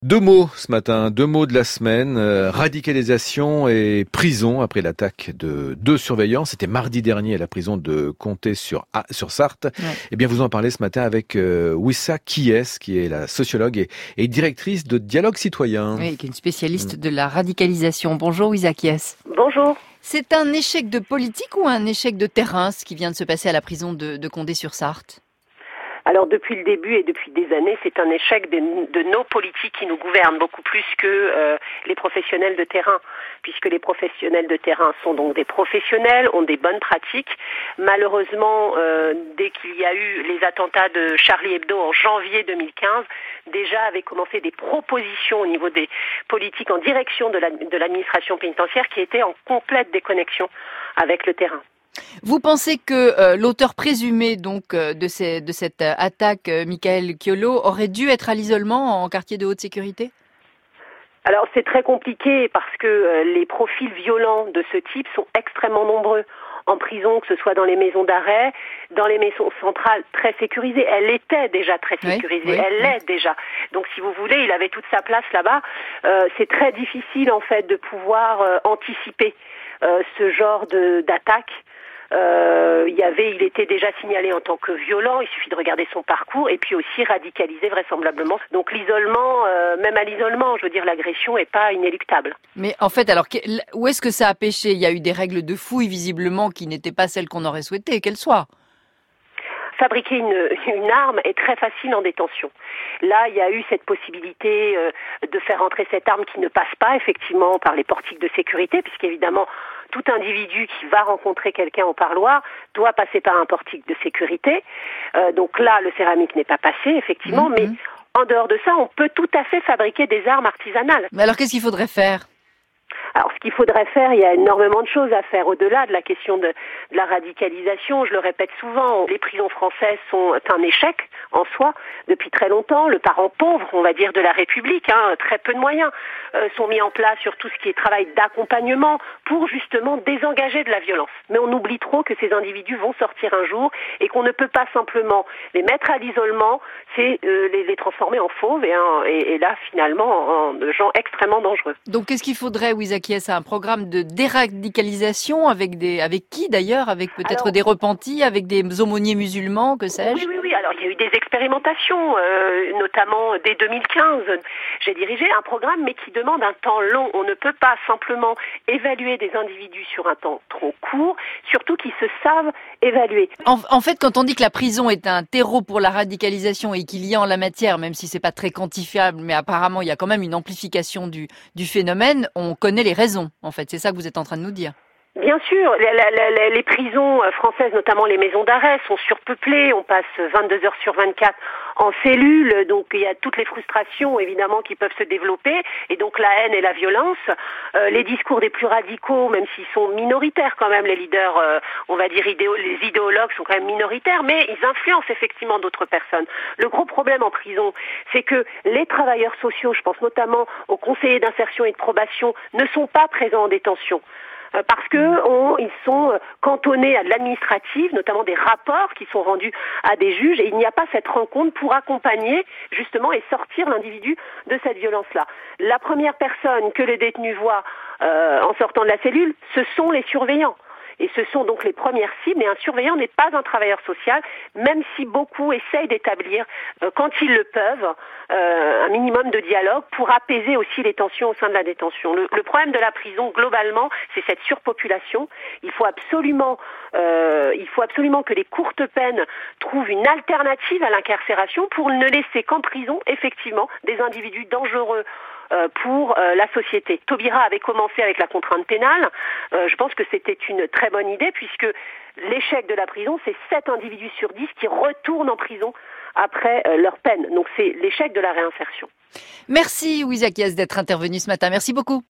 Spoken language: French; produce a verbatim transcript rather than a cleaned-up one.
Deux mots ce matin, deux mots de la semaine, euh, radicalisation et prison après l'attaque de deux surveillants. C'était mardi dernier à la prison de Comté-sur-Sarthe. Ouais. Eh bien, vous en parlez ce matin avec euh, Wissa Kies, qui est la sociologue et, et directrice de Dialogue Citoyen. Oui, qui est une spécialiste mmh. de la radicalisation. Bonjour Wissa Kies. Bonjour. C'est un échec de politique ou un échec de terrain, ce qui vient de se passer à la prison de, de Condé-sur-Sarthe ? Alors depuis le début et depuis des années, c'est un échec de, de nos politiques qui nous gouvernent beaucoup plus que euh, les professionnels de terrain, puisque les professionnels de terrain sont donc des professionnels, ont des bonnes pratiques. Malheureusement, euh, dès qu'il y a eu les attentats de Charlie Hebdo en janvier deux mille quinze, déjà avaient commencé des propositions au niveau des politiques en direction de, la, de l'administration pénitentiaire qui étaient en complète déconnexion avec le terrain. Vous pensez que euh, l'auteur présumé donc euh, de, ces, de cette euh, attaque, euh, Michael Chiolo, aurait dû être à l'isolement en quartier de haute sécurité ? Alors c'est très compliqué parce que euh, les profils violents de ce type sont extrêmement nombreux en prison, que ce soit dans les maisons d'arrêt, dans les maisons centrales très sécurisées. Elle était déjà très sécurisée, oui, oui, elle l'est oui. déjà. Donc si vous voulez, il avait toute sa place là-bas. Euh, c'est très difficile en fait de pouvoir euh, anticiper euh, ce genre de, d'attaque. Euh, il y avait, il était déjà signalé en tant que violent, il suffit de regarder son parcours, et puis aussi radicalisé vraisemblablement. Donc l'isolement, euh, même à l'isolement, je veux dire, l'agression est pas inéluctable. Mais en fait, alors, où est-ce que ça a péché ? Il y a eu des règles de fouille, visiblement, qui n'étaient pas celles qu'on aurait souhaité qu'elles soient. Fabriquer une, une arme est très facile en détention. Là, il y a eu cette possibilité euh, de faire entrer cette arme qui ne passe pas effectivement par les portiques de sécurité, puisqu'évidemment, tout individu qui va rencontrer quelqu'un au parloir doit passer par un portique de sécurité. Euh, donc là, le céramique n'est pas passé, effectivement, mmh. mais en dehors de ça, on peut tout à fait fabriquer des armes artisanales. Mais alors, qu'est-ce qu'il faudrait faire ? Alors, ce qu'il faudrait faire, il y a énormément de choses à faire au-delà de la question de, de la radicalisation. Je le répète souvent, les prisons françaises sont un échec en soi depuis très longtemps. Le parent pauvre, on va dire, de la République, hein, très peu de moyens euh, sont mis en place sur tout ce qui est travail d'accompagnement pour justement désengager de la violence. Mais on oublie trop que ces individus vont sortir un jour et qu'on ne peut pas simplement les mettre à l'isolement, c'est euh, les, les transformer en fauves et, hein, et, et là, finalement, en, en gens extrêmement dangereux. Donc, qu'est-ce qu'il faudrait, Wissa Kies, un programme de déradicalisation avec des, avec qui d'ailleurs, avec peut-être Alors, des repentis, avec des aumôniers musulmans, que sais-je ? Oui, oui, oui. Alors il y a eu des expérimentations, euh, notamment dès deux mille quinze. J'ai dirigé un programme, mais qui demande un temps long. On ne peut pas simplement évaluer des individus sur un temps trop court, surtout qu'ils se savent évaluer. En, en fait, quand on dit que la prison est un terreau pour la radicalisation et qu'il y a en la matière, même si c'est pas très quantifiable, mais apparemment il y a quand même une amplification du, du phénomène, on connaît les raisons. En fait, c'est ça que vous êtes en train de nous dire. Bien sûr, la, la, la, les prisons françaises, notamment les maisons d'arrêt, sont surpeuplées. On passe vingt-deux heures sur vingt-quatre en cellule, donc il y a toutes les frustrations évidemment qui peuvent se développer, et donc la haine et la violence. Euh, les discours des plus radicaux, même s'ils sont minoritaires quand même, les leaders, euh, on va dire idéo- les idéologues sont quand même minoritaires, mais ils influencent effectivement d'autres personnes. Le gros problème en prison, c'est que les travailleurs sociaux, je pense notamment aux conseillers d'insertion et de probation, ne sont pas présents en détention. Parce que on, ils sont cantonnés à de l'administratif, notamment des rapports qui sont rendus à des juges, et il n'y a pas cette rencontre pour accompagner justement et sortir l'individu de cette violence-là. La première personne que les détenus voient euh, en sortant de la cellule, ce sont les surveillants. Et ce sont donc les premières cibles, et un surveillant n'est pas un travailleur social, même si beaucoup essayent d'établir, euh, quand ils le peuvent, euh, un minimum de dialogue pour apaiser aussi les tensions au sein de la détention. Le, le problème de la prison, globalement, c'est cette surpopulation. Il faut absolument, euh, il faut absolument que les courtes peines trouvent une alternative à l'incarcération pour ne laisser qu'en prison, effectivement, des individus dangereux pour euh, la société. Taubira avait commencé avec la contrainte pénale. Euh, je pense que c'était une très bonne idée puisque l'échec de la prison, c'est sept individus sur dix qui retournent en prison après euh, leur peine. Donc c'est l'échec de la réinsertion. Merci Wissa Kies d'être intervenue ce matin. Merci beaucoup.